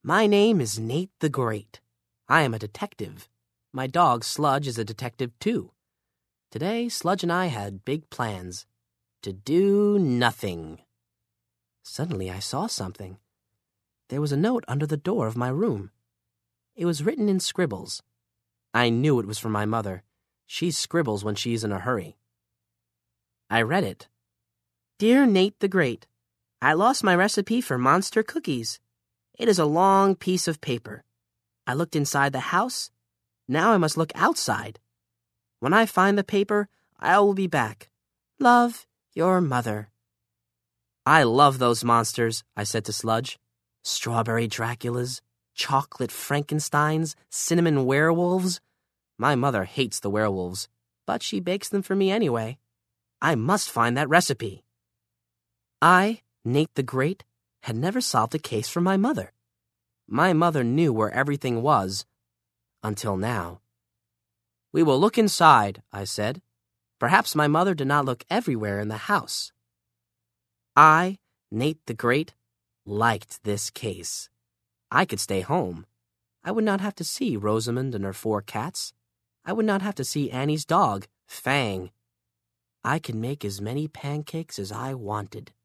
My name is Nate the Great. I am a detective. My dog Sludge is a detective too. Today, Sludge and I had big plans. To do nothing. Suddenly, I saw something. There was a note under the door of my room. It was written in scribbles. I knew it was from my mother. She scribbles when she's in a hurry. I read it. Dear Nate the Great, I lost my recipe for monster cookies. It is a long piece of paper. I looked inside the house. Now I must look outside. When I find the paper, I will be back. Love, your mother. I love those monsters, I said to Sludge. Strawberry Draculas, chocolate Frankensteins, cinnamon werewolves. My mother hates the werewolves, but she bakes them for me anyway. I must find that recipe. I, Nate the Great, had never solved a case for my mother. My mother knew where everything was, until now. We will look inside, I said. Perhaps my mother did not look everywhere in the house. I, Nate the Great, liked this case. I could stay home. I would not have to see Rosamond and her 4 cats. I would not have to see Annie's dog, Fang. I could make as many pancakes as I wanted.